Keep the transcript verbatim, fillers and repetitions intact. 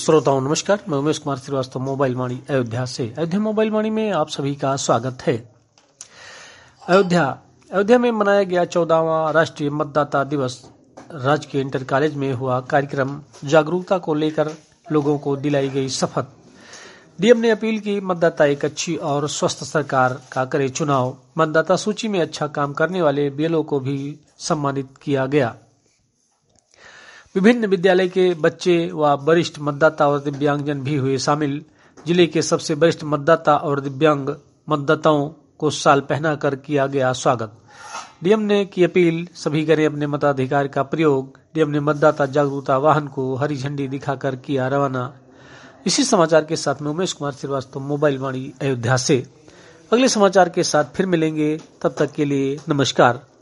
श्रोताओं नमस्कार, मैं उमेश कुमार श्रीवास्तव मोबाइल वाणी अयोध्या से। अयोध्या मोबाइल वाणी में आप सभी का स्वागत है। अयोध्या अयोध्या में मनाया गया चौदहवां राष्ट्रीय मतदाता दिवस। राजकीय इंटर कॉलेज में हुआ कार्यक्रम। जागरूकता को लेकर लोगों को दिलाई गई शपथ। डीएम ने अपील की, मतदाता एक अच्छी और स्वस्थ सरकार का करे चुनाव। मतदाता सूची में अच्छा काम करने वाले बीएलओ को भी सम्मानित किया गया। विभिन्न विद्यालय के बच्चे व वरिष्ठ मतदाता और दिव्यांगजन भी हुए शामिल। जिले के सबसे वरिष्ठ मतदाता और दिव्यांग मतदाताओं को शाल पहनाकर किया गया स्वागत। डीएम ने की अपील, सभी करें अपने मताधिकार का प्रयोग। डीएम ने मतदाता जागरूकता वाहन को हरी झंडी दिखाकर किया रवाना। इसी समाचार के साथ में उमेश कुमार श्रीवास्तव मोबाइल वाणी अयोध्या से। अगले समाचार के साथ फिर मिलेंगे, तब तक के लिए नमस्कार।